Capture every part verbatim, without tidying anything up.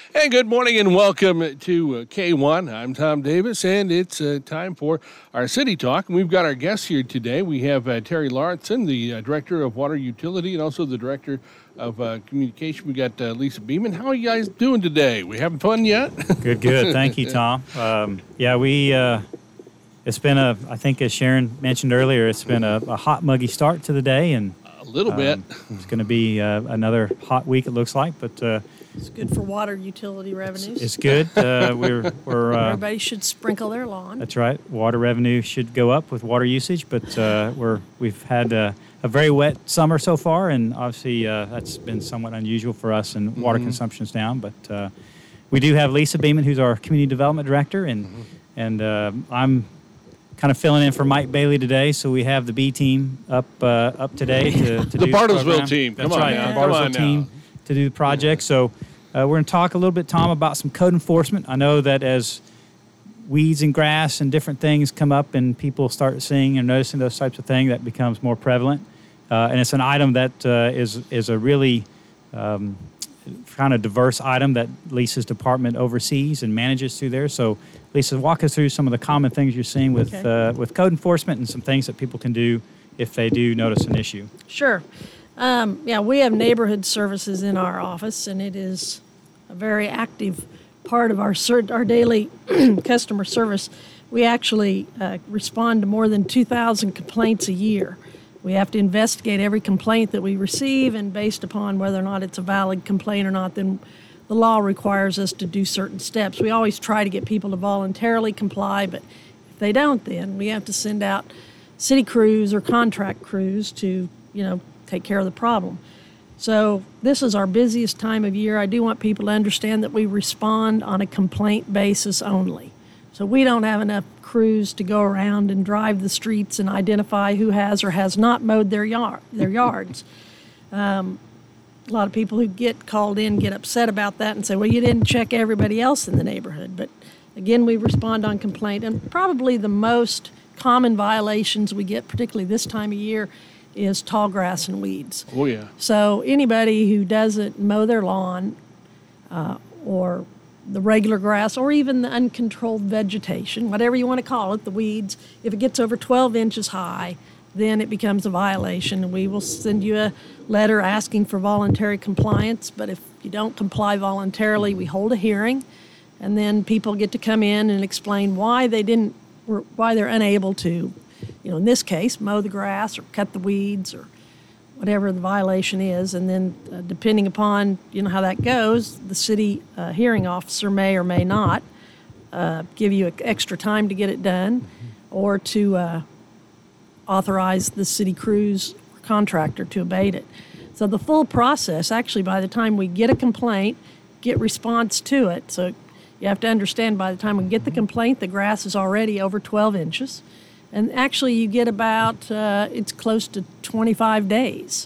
Hey, good morning and welcome to uh, K one. I'm Tom Davis, and it's uh, time for our City Talk. And we've got our guests here today. We have uh, Terry Lawrenson, the uh, Director of Water Utility, and also the Director of uh, Communication. We got uh, Lisa Beeman. How are you guys doing today? We having fun yet? Good, good. Thank you, Tom. Um, yeah, we. Uh, it's been a. I think as Sharon mentioned earlier, it's been a, a hot, muggy start to the day, and a little bit. Um, it's going to be uh, another hot week. It looks like, but. Uh, It's good for water utility revenues. It's, it's good. Uh, we're we're uh, everybody should sprinkle their lawn. That's right. Water revenue should go up with water usage, but uh, we're we've had a, a very wet summer so far, and obviously uh, that's been somewhat unusual for us, and water mm-hmm. consumption's down. But uh, we do have Lisa Beeman, who's our community development director, and mm-hmm. and uh, I'm kind of filling in for Mike Bailey today. So we have the B team up uh, up today to, to the do Bartlesville the team. That's Come on right, now. the Come Bartlesville on team. Now. To do the project. So uh, we're going to talk a little bit, Tom, about some code enforcement. I know that as weeds and grass and different things come up and people start seeing and noticing those types of things, that becomes more prevalent. Uh, and it's an item that uh, is is a really um, kind of diverse item that Lisa's department oversees and manages through there. So Lisa, walk us through some of the common things you're seeing with okay. uh, with code enforcement and some things that people can do if they do notice an issue. Sure. Um, yeah, we have neighborhood services in our office, and it is a very active part of our our daily customer service. We actually uh, respond to more than two thousand complaints a year. We have to investigate every complaint that we receive, and based upon whether or not it's a valid complaint or not, then the law requires us to do certain steps. We always try to get people to voluntarily comply, but if they don't, then we have to send out city crews or contract crews to, you know, take care of the problem. So this is our busiest time of year. I do want people to understand that we respond on a complaint basis only. So we don't have enough crews to go around and drive the streets and identify who has or has not mowed their yard, their yards. Um, a lot of people who get called in get upset about that and say, well, you didn't check everybody else in the neighborhood. But again, we respond on complaint. And probably the most common violations we get, particularly this time of year, is tall grass and weeds. Oh, yeah. So anybody who doesn't mow their lawn uh, or the regular grass or even the uncontrolled vegetation, whatever you want to call it, the weeds, if it gets over twelve inches high, then it becomes a violation. And we will send you a letter asking for voluntary compliance. But if you don't comply voluntarily, we hold a hearing, and then people get to come in and explain why they didn't, why they're unable to, you know, in this case, mow the grass or cut the weeds or whatever the violation is. And then uh, depending upon, you know, how that goes, the city uh, hearing officer may or may not uh, give you extra time to get it done mm-hmm. or to uh, authorize the city crews or contractor to abate it. So the full process, actually, by the time we get a complaint, get response to it. So you have to understand, by the time we get the complaint, the grass is already over twelve inches. And actually, you get about, uh, it's close to twenty-five days.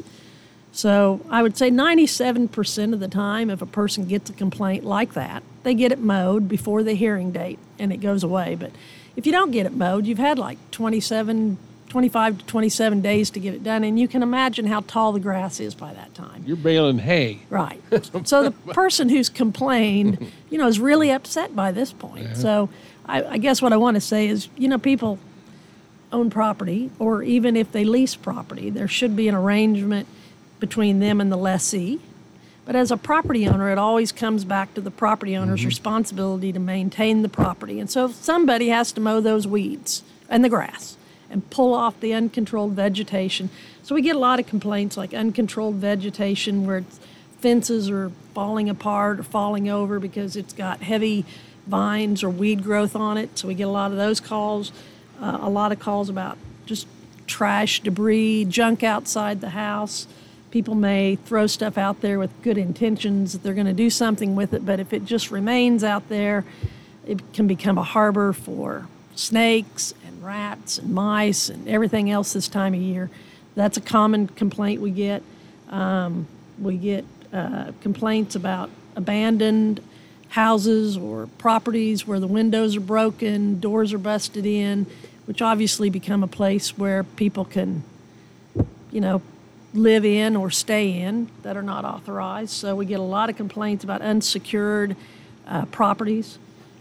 So I would say ninety-seven percent of the time, if a person gets a complaint like that, they get it mowed before the hearing date, and it goes away. But if you don't get it mowed, you've had like twenty-seven, twenty-five to twenty-seven days to get it done, and you can imagine how tall the grass is by that time. You're baling hay. Right. So the person who's complained, you know, is really upset by this point. Yeah. So I, I guess what I want to say is, you know, people own property, or even if they lease property, there should be an arrangement between them and the lessee. But as a property owner, it always comes back to the property owner's mm-hmm. responsibility to maintain the property. And so somebody has to mow those weeds and the grass and pull off the uncontrolled vegetation. So we get a lot of complaints like uncontrolled vegetation where fences are falling apart or falling over because it's got heavy vines or weed growth on it. So we get a lot of those calls. Uh, a lot of calls about just trash, debris, junk outside the house. People may throw stuff out there with good intentions that they're going to do something with it, but if it just remains out there, it can become a harbor for snakes and rats and mice and everything else this time of year. That's a common complaint we get. Um, we get uh, complaints about abandoned houses or properties where the windows are broken, doors are busted in, which obviously become a place where people can, you know, live in or stay in that are not authorized. So we get a lot of complaints about unsecured uh, properties.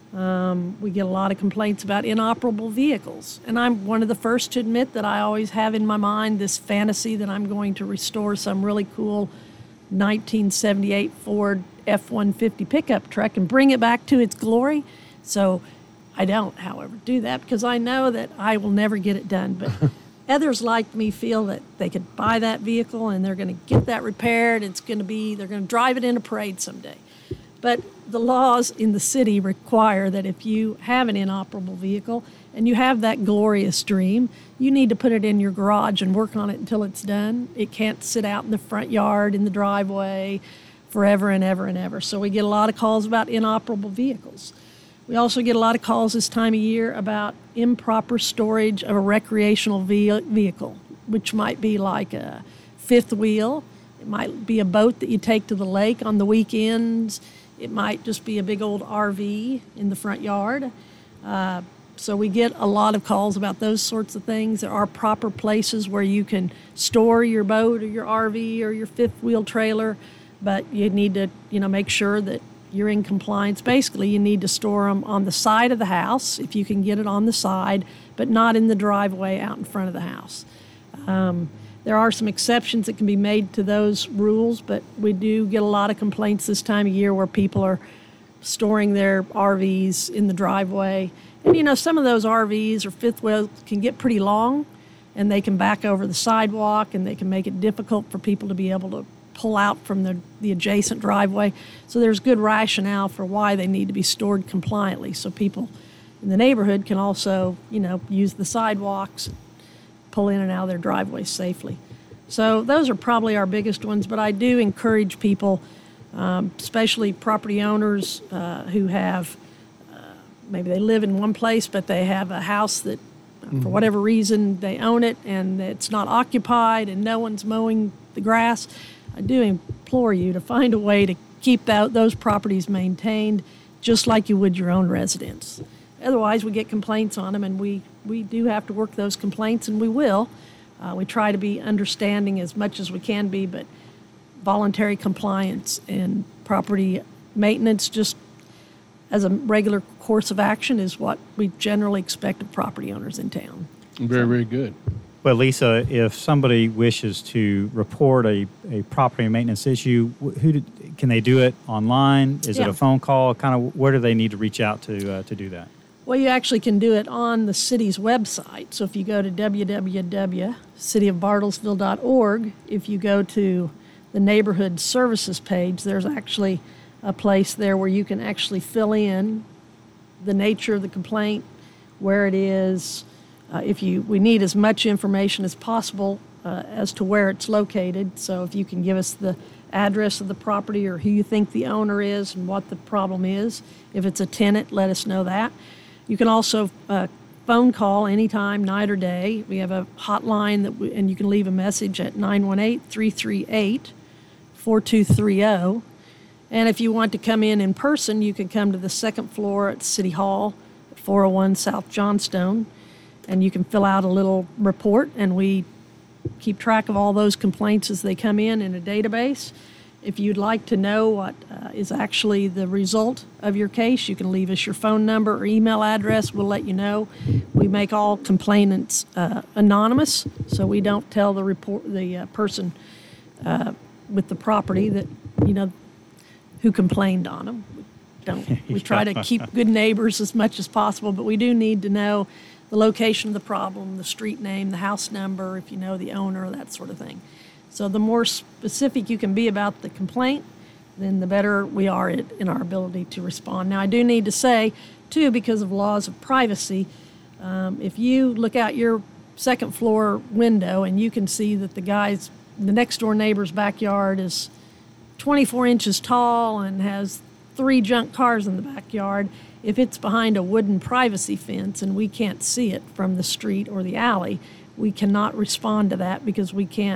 Um, we get a lot of complaints about inoperable vehicles. And I'm one of the first to admit that I always have in my mind this fantasy that I'm going to restore some really cool nineteen seventy-eight Ford F one fifty pickup truck and bring it back to its glory. So I don't, however, do that because I know that I will never get it done. But others like me feel that they could buy that vehicle and they're going to get that repaired. It's going to be, they're going to drive it in a parade someday. But the laws in the city require that if you have an inoperable vehicle and you have that glorious dream, you need to put it in your garage and work on it until it's done. It can't sit out in the front yard, in the driveway, forever and ever and ever. So we get a lot of calls about inoperable vehicles. We also get a lot of calls this time of year about improper storage of a recreational ve- vehicle, which might be like a fifth wheel. It might be a boat that you take to the lake on the weekends. It might just be a big old R V in the front yard. Uh, so we get a lot of calls about those sorts of things. There are proper places where you can store your boat or your R V or your fifth wheel trailer, but you need to, you know, make sure that you're in compliance. Basically, you need to store them on the side of the house, if you can get it on the side, but not in the driveway out in front of the house. Um, there are some exceptions that can be made to those rules, but we do get a lot of complaints this time of year where people are storing their R Vs in the driveway. And, you know, some of those R Vs or fifth wheels can get pretty long, and they can back over the sidewalk, and they can make it difficult for people to be able to pull out from the, the adjacent driveway. So there's good rationale for why they need to be stored compliantly, so people in the neighborhood can also, you know, use the sidewalks, pull in and out of their driveways safely. So those are probably our biggest ones, but I do encourage people, um, especially property owners uh, who have, uh, maybe they live in one place, but they have a house that, uh, mm-hmm. for whatever reason, they own it and it's not occupied and no one's mowing the grass. I do implore you to find a way to keep that, those properties maintained just like you would your own residence. Otherwise, we get complaints on them, and we, we do have to work those complaints, and we will. Uh, we try to be understanding as much as we can be, but voluntary compliance and property maintenance just as a regular course of action is what we generally expect of property owners in town. Very, very good. Well, Lisa, if somebody wishes to report a, a property maintenance issue, who did, can they do it online? Is Yeah. it a phone call? Kind of where do they need to reach out to uh, to do that? Well, you actually can do it on the city's website. So if you go to w w w dot city of bartlesville dot org, if you go to the neighborhood services page, there's actually a place there where you can actually fill in the nature of the complaint, where it is. Uh, if you, we need as much information as possible uh, as to where it's located. So if you can give us the address of the property or who you think the owner is and what the problem is. If it's a tenant, let us know that. You can also uh, phone call anytime, night or day. We have a hotline that we, and you can leave a message at nine one eight, three three eight, four two three zero. And if you want to come in in person, you can come to the second floor at City Hall, four oh one South Johnstone. And you can fill out a little report, and we keep track of all those complaints as they come in in a database. If you'd like to know what uh, is actually the result of your case, you can leave us your phone number or email address. We'll let you know. We make all complainants uh, anonymous, so we don't tell the report the uh, person uh, with the property that, you know, who complained on them. We don't. We try to keep good neighbors as much as possible, but we do need to know the location of the problem, the street name, the house number, if you know the owner, that sort of thing. So the more specific you can be about the complaint, then the better we are in our ability to respond. Now, I do need to say, too, because of laws of privacy, um, if you look out your second floor window and you can see that the guy's, the next door neighbor's backyard is twenty-four inches tall and has three junk cars in the backyard, if it's behind a wooden privacy fence and we can't see it from the street or the alley, we cannot respond to that because we can't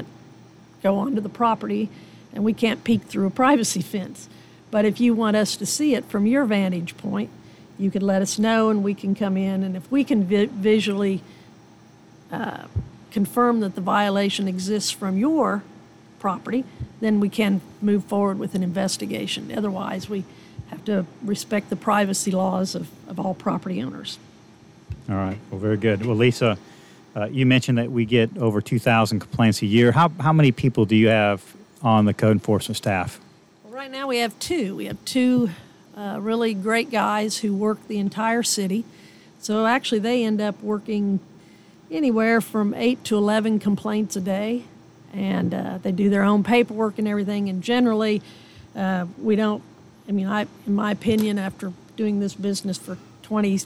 go onto the property and we can't peek through a privacy fence. But if you want us to see it from your vantage point, you could let us know and we can come in. And if we can vi- visually uh, confirm that the violation exists from your property, then we can move forward with an investigation. Otherwise, we have to respect the privacy laws of, of all property owners. All right. Well, very good. Well, Lisa, uh, you mentioned that we get over two thousand complaints a year. How, how many people do you have on the code enforcement staff? Well, right now we have two. We have two uh, really great guys who work the entire city. So actually they end up working anywhere from eight to eleven complaints a day. And uh, they do their own paperwork and everything. And generally, uh, we don't, I mean, I, in my opinion, after doing this business for twenty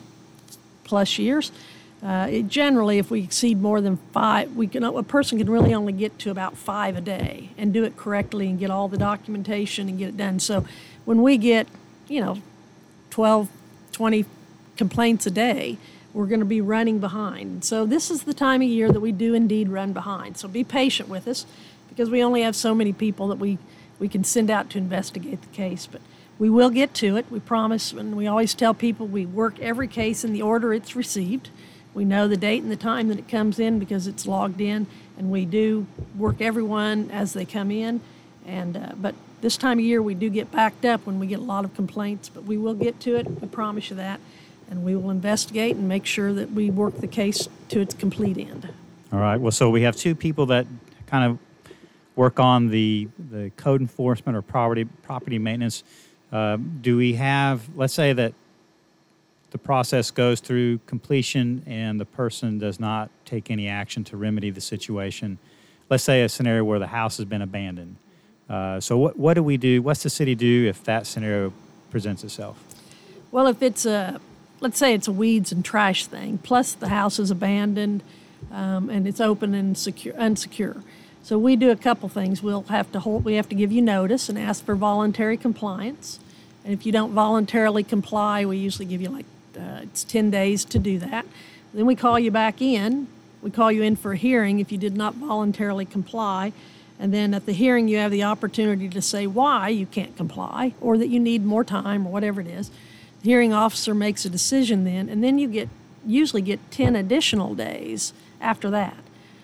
plus years, uh, it generally, if we exceed more than five, we can, a person can really only get to about five a day and do it correctly and get all the documentation and get it done. So when we get, you know, twelve, twenty complaints a day, we're going to be running behind. So this is the time of year that we do indeed run behind. So be patient with us, because we only have so many people that we, we can send out to investigate the case. But we will get to it, we promise. And we always tell people we work every case in the order it's received. We know the date and the time that it comes in because it's logged in, and we do work everyone as they come in. And uh, but this time of year we do get backed up when we get a lot of complaints, but we will get to it, we promise you that. And we will investigate and make sure that we work the case to its complete end. All right. Well, so we have two people that kind of work on the the code enforcement or property property maintenance. Uh, do we have, let's say that the process goes through completion and the person does not take any action to remedy the situation. Let's say a scenario where the house has been abandoned. Uh, so what what do we do? What's the city do if that scenario presents itself? Well, if it's a let's say it's a weeds and trash thing, plus the house is abandoned um, and it's open and secure, unsecure. So we do a couple things. We'll have to hold, we have to give you notice and ask for voluntary compliance. And if you don't voluntarily comply, we usually give you like, uh, it's ten days to do that. Then we call you back in. We call you in for a hearing if you did not voluntarily comply. And then at the hearing, you have the opportunity to say why you can't comply or that you need more time or whatever it is. The hearing officer makes a decision then, and then you get usually get ten additional days after that.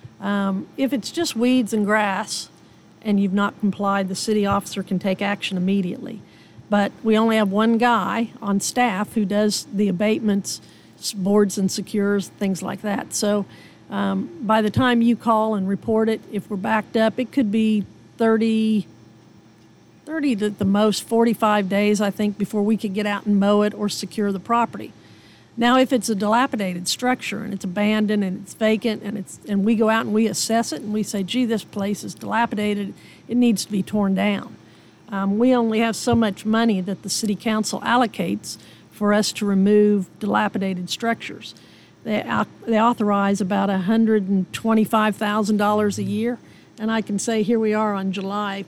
Um, if it's just weeds and grass and you've not complied, the city officer can take action immediately. But we only have one guy on staff who does the abatements, boards and secures, things like that. So um, by the time you call and report it, if we're backed up, it could be thirty, thirty to the most forty-five days, I think, before we could get out and mow it or secure the property. Now, if it's a dilapidated structure and it's abandoned and it's vacant and it's and we go out and we assess it and we say, gee, this place is dilapidated, it needs to be torn down. Um, we only have so much money that the city council allocates for us to remove dilapidated structures. They, they authorize about one hundred twenty-five thousand dollars a year, and I can say here we are on July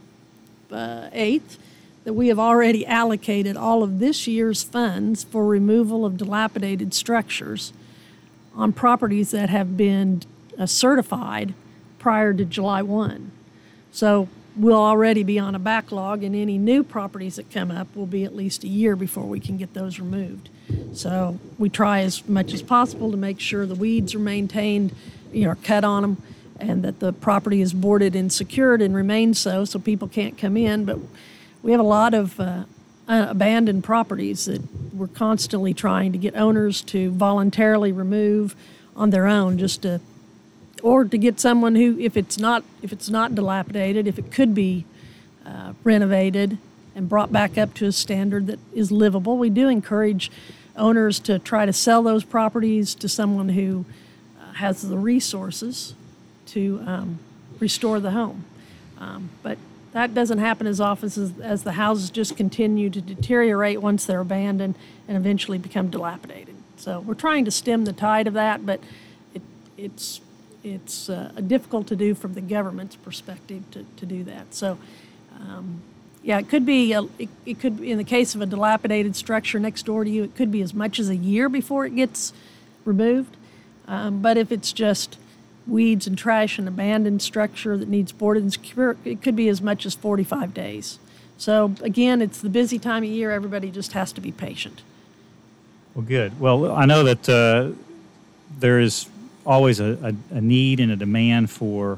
uh, eighth, that we have already allocated all of this year's funds for removal of dilapidated structures on properties that have been uh, certified prior to July first. So we'll already be on a backlog, and any new properties that come up will be at least a year before we can get those removed. So we try as much as possible to make sure the weeds are maintained, you know, cut on them, and that the property is boarded and secured and remains so, so people can't come in. But we have a lot of uh, abandoned properties that we're constantly trying to get owners to voluntarily remove on their own, just to, or to get someone who, if it's not if it's not dilapidated, if it could be uh, renovated and brought back up to a standard that is livable. We do encourage owners to try to sell those properties to someone who uh, has the resources to um, restore the home, um, but that doesn't happen as often as, as the houses just continue to deteriorate once they're abandoned and eventually become dilapidated. So we're trying to stem the tide of that, but it, it's it's uh, difficult to do from the government's perspective to, to do that. So, um, yeah, it could be, a, it, it could in the case of a dilapidated structure next door to you, it could be as much as a year before it gets removed. Um, but if it's just weeds and trash and abandoned structure that needs boarded and secure, it could be as much as forty-five days. So again, it's the busy time of year. Everybody just has to be patient. Well, good. Well, I know that uh, there is always a, a, a need and a demand for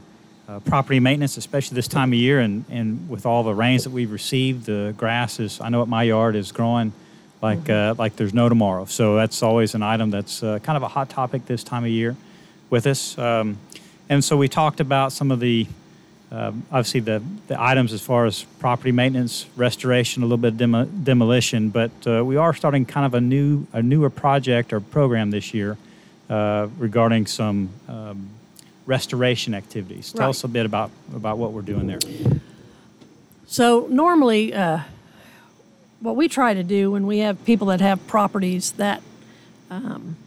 uh, property maintenance, especially this time of year, and, and with all the rains that we've received, the grass is, I know at my yard, is growing like mm-hmm. uh, like there's no tomorrow. So that's always an item that's uh, kind of a hot topic this time of year with us. Um, and so we talked about some of the, um, obviously the, the items as far as property maintenance, restoration, a little bit of demo, demolition, but uh, we are starting kind of a new a newer project or program this year uh, regarding some um, restoration activities. Tell right. us a bit about, about what we're doing there. So normally, uh, what we try to do when we have people that have properties that um,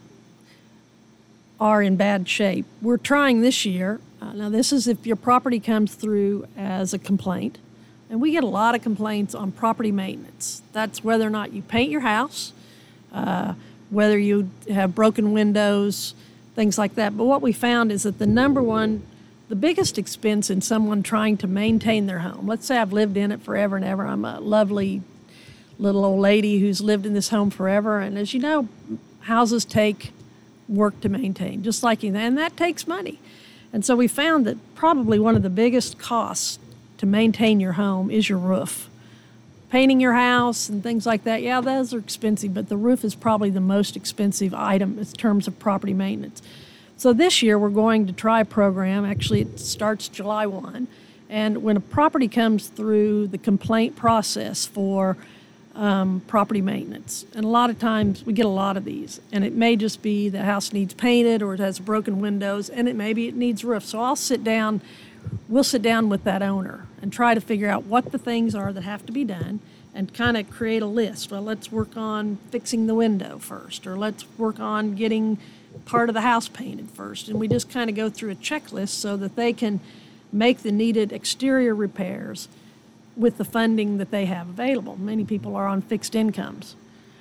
are in bad shape, we're trying this year. Uh, now, this is if your property comes through as a complaint, and we get a lot of complaints on property maintenance. That's whether or not you paint your house, uh, whether you have broken windows, things like that. But what we found is that the number one, the biggest expense in someone trying to maintain their home, let's say I've lived in it forever and ever. I'm a lovely little old lady who's lived in this home forever. And as you know, houses take work to maintain, just like you, and that takes money. And so we found that probably one of the biggest costs to maintain your home is your roof. Painting your house and things like that, yeah, those are expensive, but the roof is probably the most expensive item in terms of property maintenance. So this year we're going to try a program. Actually, it starts July first. And when a property comes through the complaint process for um, property maintenance, and a lot of times we get a lot of these, and it may just be the house needs painted or it has broken windows, and it maybe it needs roof. So I'll sit down, we'll sit down with that owner and try to figure out what the things are that have to be done and kind of create a list. Well, let's work on fixing the window first, or let's work on getting part of the house painted first. And we just kind of go through a checklist so that they can make the needed exterior repairs with the funding that they have available. Many people are on fixed incomes.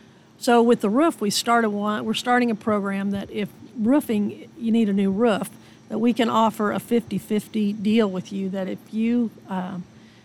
So with the roof, we started one, we're starting a program that if roofing, you need a new roof, that we can offer a fifty-fifty deal with you, that if you uh,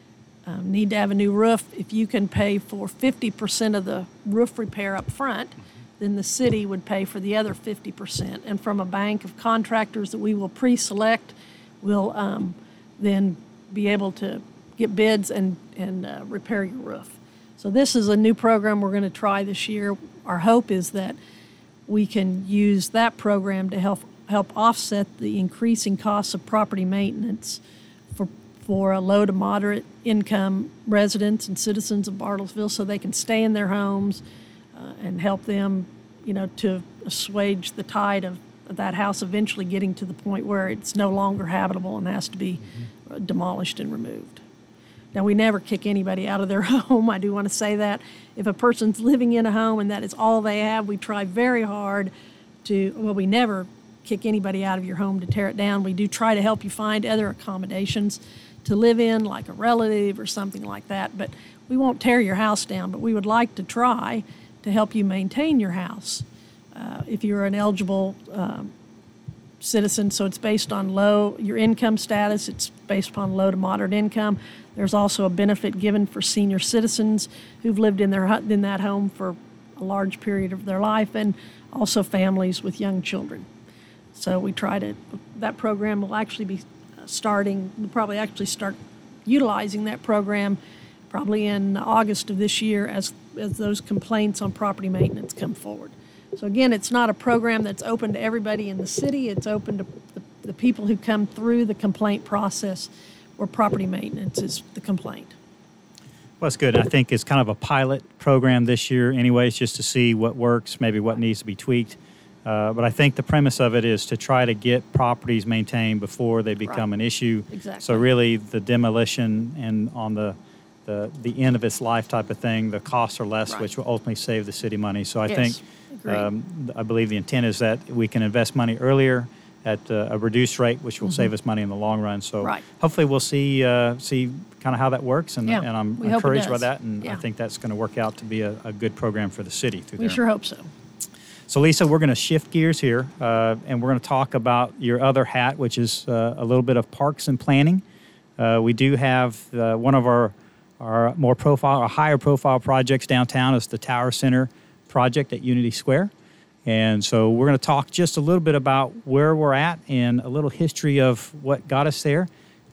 um, need to have a new roof, if you can pay for fifty percent of the roof repair up front, then the city would pay for the other fifty percent. And from a bank of contractors that we will pre-select, we'll um, then be able to get bids and, and uh, repair your roof. So this is a new program we're going to try this year. Our hope is that we can use that program to help help offset the increasing costs of property maintenance for for a low to moderate income residents and citizens of Bartlesville, so they can stay in their homes uh, and help them, you know, to assuage the tide of that house eventually getting to the point where it's no longer habitable and has to be mm-hmm. demolished and removed. Now, we never kick anybody out of their home. I do want to say that. If a person's living in a home and that is all they have, we try very hard to, well, we never kick anybody out of your home to tear it down. We do try to help you find other accommodations to live in, like a relative or something like that. But we won't tear your house down, but we would like to try to help you maintain your house. Uh, if you're an eligible um, citizen, so it's based on low, your income status, it's based upon low to moderate income. There's also a benefit given for senior citizens who've lived in their in that home for a large period of their life, and also families with young children. So we try to, that program will actually be starting, we'll probably actually start utilizing that program probably in August of this year as, as those complaints on property maintenance come forward. So again, it's not a program that's open to everybody in the city. It's open to the, the people who come through the complaint process where property maintenance is the complaint. Well, that's good. I think it's kind of a pilot program this year anyways, just to see what works, maybe what needs to be tweaked. Uh, but I think the premise of it is to try to get properties maintained before they become Right. an issue. Exactly. So really the demolition and on the, the the end of its life type of thing, the costs are less, Right. which will ultimately save the city money. So I Yes. think, Agreed. um, I believe the intent is that we can invest money earlier at uh, a reduced rate, which will save us money in the long run. So Mm-hmm. Right. hopefully we'll see uh, see kind of how that works, and, Yeah, and I'm we hope it encouraged by does. that, and Yeah. I think that's going to work out to be a, a good program for the city through We there. sure hope so. So, Lisa, we're going to shift gears here, uh, and we're going to talk about your other hat, which is uh, a little bit of parks and planning. Uh, we do have uh, one of our, our more profile, our higher profile projects downtown is the Tower Center project at Unity Square. And so we're going to talk just a little bit about where we're at and a little history of what got us there.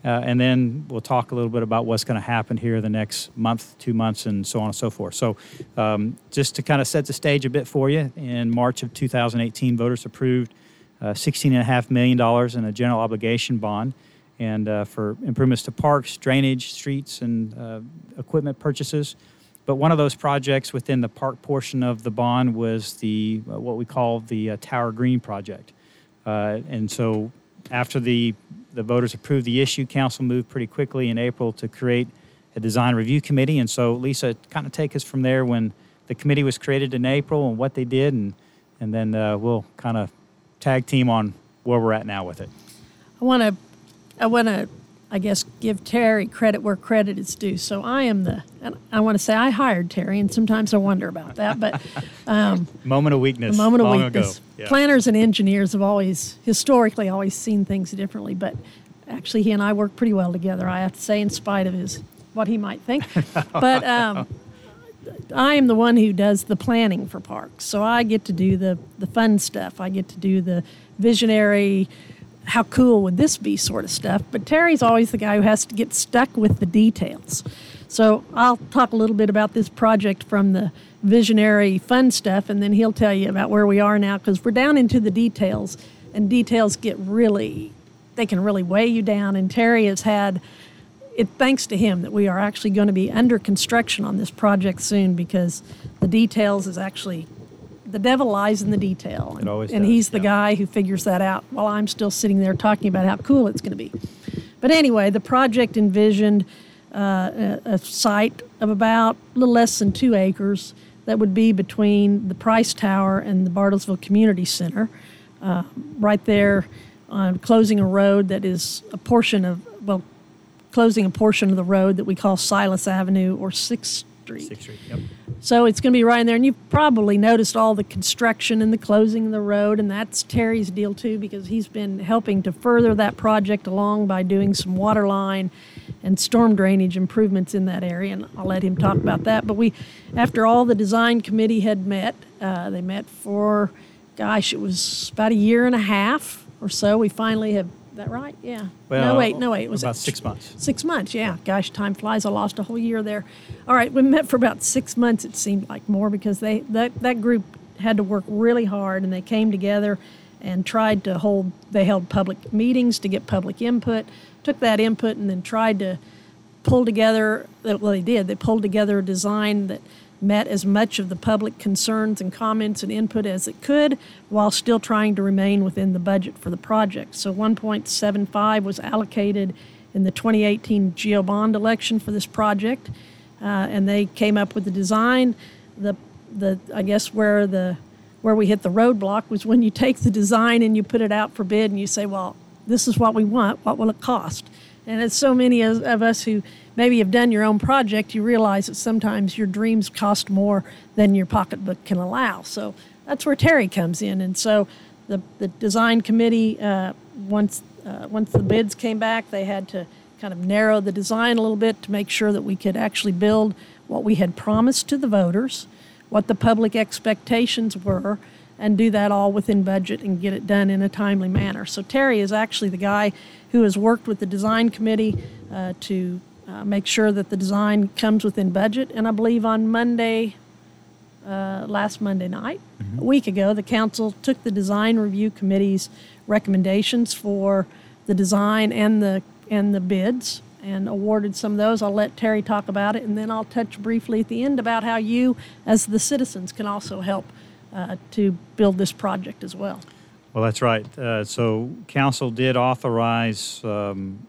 Uh, and then we'll talk a little bit about what's going to happen here the next month, two months, and so on and so forth. So um, just to kind of set the stage a bit for you, in March of two thousand eighteen, voters approved uh, sixteen point five million dollars in a general obligation bond and uh, for improvements to parks, drainage, streets, and uh, equipment purchases. But one of those projects within the park portion of the bond was the uh, what we call the uh, Tower Green project. Uh, and so after the the voters approved the issue, council moved pretty quickly in April to create a design review committee. And so, Lisa, kind of take us from there when the committee was created in April and what they did, and and then uh, we'll kind of tag team on where we're at now with it. I want to, I want to, I guess, give Terry credit where credit is due. So I am the, and I want to say I hired Terry, and sometimes I wonder about that, but um, moment of weakness. A moment of long weakness. Ago. Yeah. Planners and engineers have always, historically, always seen things differently, but actually he and I work pretty well together, I have to say, in spite of his, what he might think. But um, I am the one who does the planning for parks. So I get to do the, the fun stuff. I get to do the visionary, how cool would this be sort of stuff. But Terry's always the guy who has to get stuck with the details. So I'll talk a little bit about this project from the visionary fun stuff, and then he'll tell you about where we are now, because we're down into the details, and details get really, they can really weigh you down. And Terry has had, it thanks to him that we are actually going to be under construction on this project soon, because the details is actually, the devil lies in the detail. It always and does, he's the yeah. guy who figures that out while I'm still sitting there talking about how cool it's going to be. But anyway, the project envisioned uh, a, a site of about a little less than two acres that would be between the Price Tower and the Bartlesville Community Center, uh, right there on closing a road that is a portion of, well, closing a portion of the road that we call Silas Avenue or sixth Street. sixth Street, yep. So it's going to be right in there, and you've probably noticed all the construction and the closing of the road, and that's Terry's deal too, because he's been helping to further that project along by doing some water line and storm drainage improvements in that area, and I'll let him talk about that. But we, after all the design committee had met, uh, they met for, gosh, it was about a year and a half or so. We finally have, is that right? Yeah. Well, no, wait, no, wait. It was about six months. Six months, yeah. Gosh, time flies. I lost a whole year there. All right, we met for about six months, it seemed like more, because they that, that group had to work really hard, and they came together and tried to hold, they held public meetings to get public input, took that input and then tried to pull together, well, they did, they pulled together a design that met as much of the public concerns and comments and input as it could, while still trying to remain within the budget for the project. So one point seven five was allocated in the twenty eighteen GEO bond election for this project, uh, and they came up with the design. The, the I guess where the where we hit the roadblock was when you take the design and you put it out for bid and you say, well, this is what we want, what will it cost? And as so many of, of us who maybe have done your own project, you realize that sometimes your dreams cost more than your pocketbook can allow. So that's where Terry comes in. And so the, the design committee, uh, once, uh, once the bids came back, they had to kind of narrow the design a little bit to make sure that we could actually build what we had promised to the voters, what the public expectations were, and do that all within budget and get it done in a timely manner. So Terry is actually the guy who has worked with the design committee uh, to uh, make sure that the design comes within budget. And I believe on Monday, uh, last Monday night, mm-hmm. a week ago, the council took the design review committee's recommendations for the design and the and the bids and awarded some of those. I'll let Terry talk about it, and then I'll touch briefly at the end about how you, as the citizens, can also help uh, to build this project as well. Well, that's right. Uh, so council did authorize, um,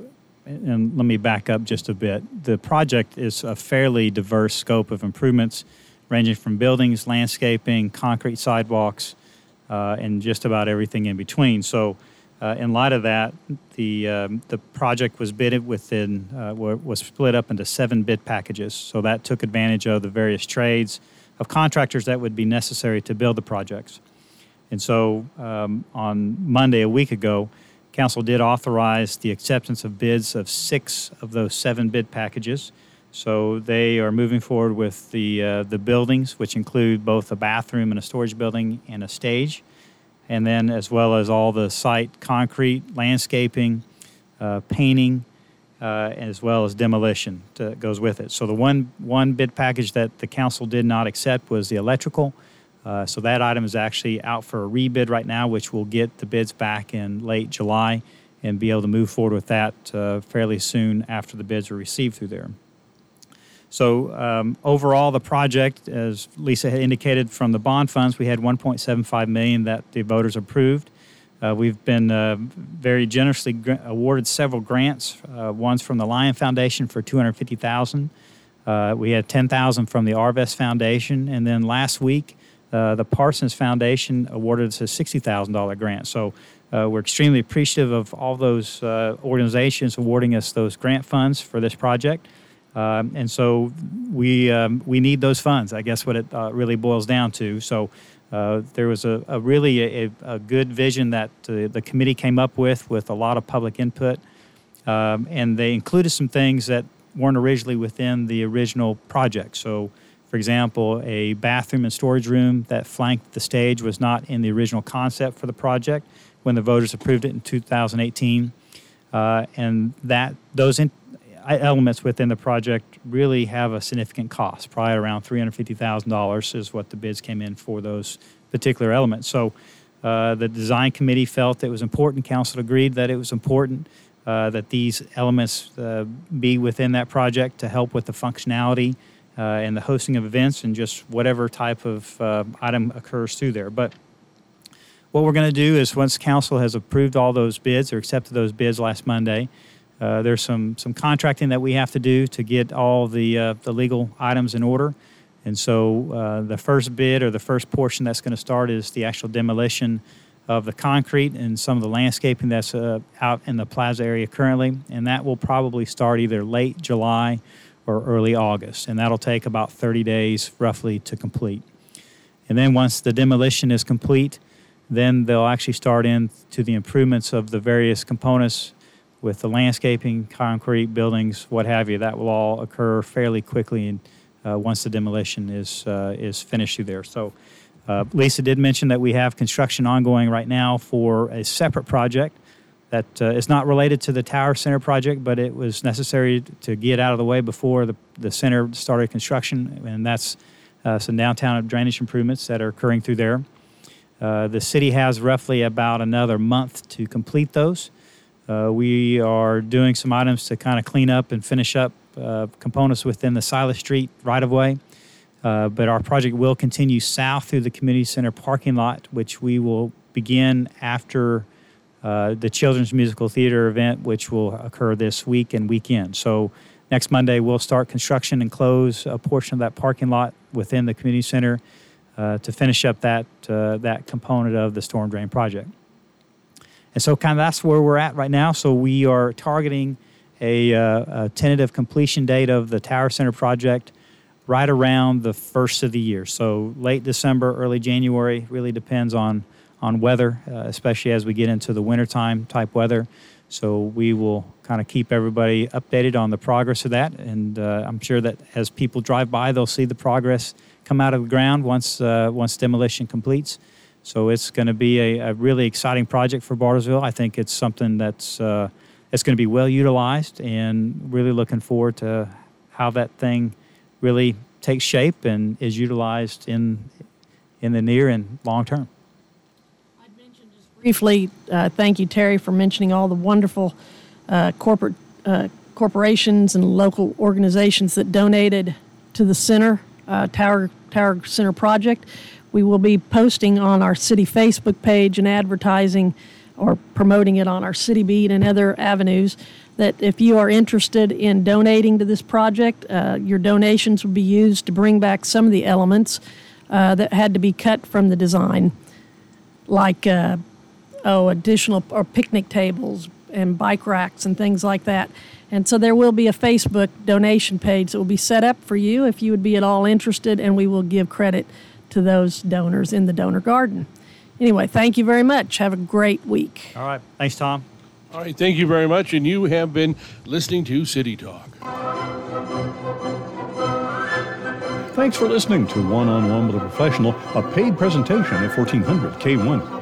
and let me back up just a bit. The project is a fairly diverse scope of improvements, ranging from buildings, landscaping, concrete sidewalks, uh, and just about everything in between. So uh, in light of that, the um, the project was bidded within, uh, was split up into seven bid packages. So that took advantage of the various trades of contractors that would be necessary to build the projects. And so um, on Monday, a week ago, council did authorize the acceptance of bids of six of those seven bid packages. So they are moving forward with the uh, the buildings, which include both a bathroom and a storage building and a stage, and then as well as all the site concrete, landscaping, uh, painting, uh, as well as demolition that goes with it. So the one one bid package that the council did not accept was the electrical. Uh, so that item is actually out for a rebid right now, which will get the bids back in late July and be able to move forward with that uh, fairly soon after the bids are received through there. So um, overall, the project, as Lisa had indicated from the bond funds, we had one point seven five million dollars that the voters approved. Uh, we've been uh, very generously gr- awarded several grants. Uh, one's from the Lion Foundation for two hundred fifty thousand dollars. Uh, we had ten thousand dollars from the Arvest Foundation, and then last week, uh, the Parsons Foundation awarded us a sixty thousand dollars grant. So uh, we're extremely appreciative of all those uh, organizations awarding us those grant funds for this project. Um, and so we um, we need those funds. I guess what it uh, really boils down to. So uh, there was a, a really a, a good vision that uh, the committee came up with with a lot of public input, um, and they included some things that weren't originally within the original project. So, for example, a bathroom and storage room that flanked the stage was not in the original concept for the project when the voters approved it in two thousand eighteen, uh, and that those in, elements within the project really have a significant cost. Probably around three hundred fifty thousand dollars is what the bids came in for those particular elements. So uh, the design committee felt it was important, council agreed that it was important uh, that these elements uh, be within that project to help with the functionality uh, and the hosting of events and just whatever type of uh, item occurs through there. But what we're going to do is once council has approved all those bids or accepted those bids last Monday, Uh, there's some some contracting that we have to do to get all the uh, the legal items in order, and so uh, the first bid or the first portion that's going to start is the actual demolition of the concrete and some of the landscaping that's uh, out in the plaza area currently, and that will probably start either late July or early August, and that'll take about thirty days roughly to complete. And then once the demolition is complete, then they'll actually start into the improvements of the various components with the landscaping, concrete, buildings, what have you. That will all occur fairly quickly and, uh, once the demolition is uh, is finished through there. So uh, Lisa did mention that we have construction ongoing right now for a separate project that uh, is not related to the Tower Center project, but it was necessary to get out of the way before the, the center started construction, and that's uh, some downtown drainage improvements that are occurring through there. Uh, the city has roughly about another month to complete those. Uh, we are doing some items to kind of clean up and finish up uh, components within the Silas Street right-of-way. Uh, but our project will continue south through the community center parking lot, which we will begin after uh, the Children's Musical Theater event, which will occur this week and weekend. So next Monday, we'll start construction and close a portion of that parking lot within the community center uh, to finish up that, uh, that component of the storm drain project. And so kind of that's where we're at right now. So we are targeting a, uh, a tentative completion date of the Tower Center project right around the first of the year. So late December, early January, really depends on, on weather, uh, especially as we get into the wintertime type weather. So we will kind of keep everybody updated on the progress of that. And uh, I'm sure that as people drive by, they'll see the progress come out of the ground once, uh, once demolition completes. So it's going to be a, a really exciting project for Bartlesville. I think it's something that's uh, it's going to be well utilized, and really looking forward to how that thing really takes shape and is utilized in in the near and long term. I'd mention just briefly, uh, thank you, Terry, for mentioning all the wonderful uh, corporate uh, corporations and local organizations that donated to the center, uh, Tower Tower Center project. We will be posting on our city Facebook page and advertising or promoting it on our City Beat and other avenues that if you are interested in donating to this project, uh, your donations will be used to bring back some of the elements uh, that had to be cut from the design, like uh, oh, additional or picnic tables and bike racks and things like that. And so there will be a Facebook donation page that will be set up for you if you would be at all interested, and we will give credit to those donors in the donor garden. Anyway, thank you very much. Have a great week. All right. Thanks, Tom. All right. Thank you very much. And you have been listening to City Talk. Thanks for listening to One on One with a Professional, a paid presentation at fourteen hundred K one.